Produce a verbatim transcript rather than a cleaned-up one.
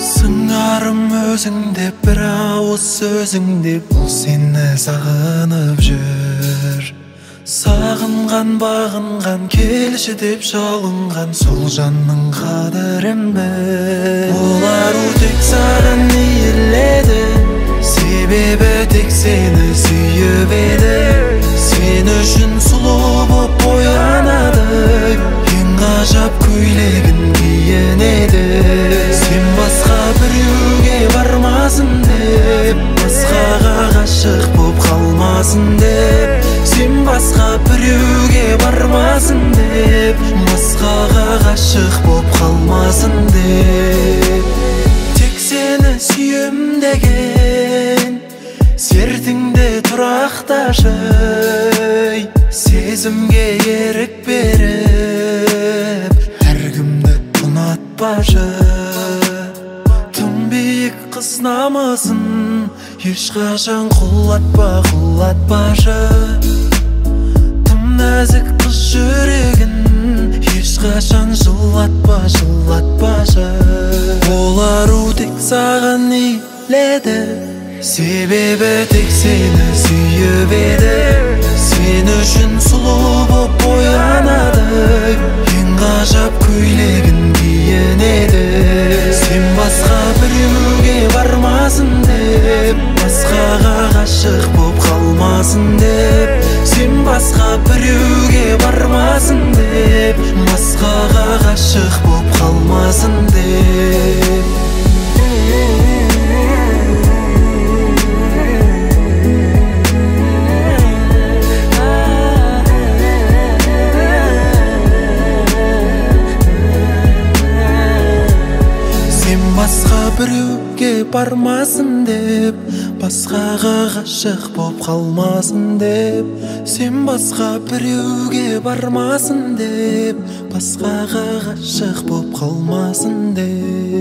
Сыңарым өзің деп, бір ауыз сөзің деп, бұл сені сағынып жүр. Сағынған, бағынған, келші деп жалынған сол жанның қадірін біл. Олар тек саған иіледі, себебі тек сені сүйіп еді. Сен үшін сұлу боп боянады, ең ғажап көйлегін киінеді. Сен басқа біреуге бармасын деп, басқаға ғашық боп қалмасын деп. Сен басқа біреуге бармасын деп, басқаға ғашық боп қалмасын деп. Тек сені сүйем деген сертіңде тұрақташы, сезімге ерік беріп әркімді ұнатпашы. Тым биік қыз намысын ешқашан құлатпа, құлатпашы. Тым нәзік қыз жүрегін ешқашан жылатпа, жылатпашы. Олар тек саған иіледі, себебі тек сені сүйіп еді. Сен үшін сұлу боп боянады, ең ғажап көйлегін киінеді. Сен басқа біреуге бармасын деп, басқаға ғашық боп қалмасын деп. Сен басқа біреуге бармасын деп, басқаға ғашық боп қалмасын деп. Басқа біреуге бармасын деп, басқаға ғашық боп қалмасын деп. Сен басқа біреуге бармасын деп, басқаға ғашық боп қалмасын деп.